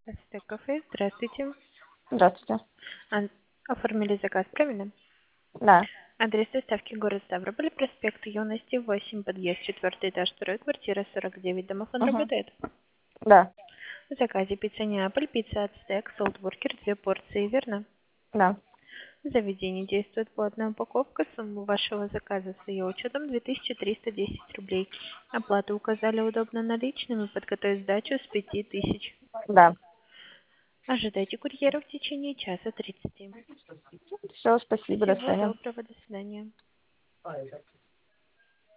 Астек кафе, здравствуйте. Здравствуйте. Ан- Оформили заказ, правильно? Да. Адрес доставки город Ставрополь, проспект Юности, 8, подъезд, 4 этаж, 2 квартира, 49. Домофон Угу. работает? Да. В заказе пицца Неаполь, пицца Ацтек, солтбургер, 2 порции, верно? Да. В заведении действует платная упаковка. Сумма вашего заказа с ее учетом 2310 рублей. Оплату указали удобно наличными, подготовить сдачу с 5000. Да. Ожидайте курьера в течение часа 30. Все, спасибо, до Всего свидания. доброго, до свидания.